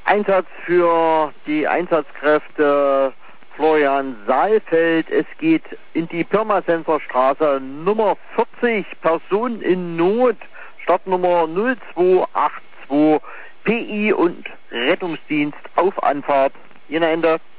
Einsatz für die Einsatzkräfte Florian Saalfeld. Es geht in die Pirmasenser Straße Nummer 40, Person in Not, Startnummer 0282, PI und Rettungsdienst auf Anfahrt. Ihnen Ende.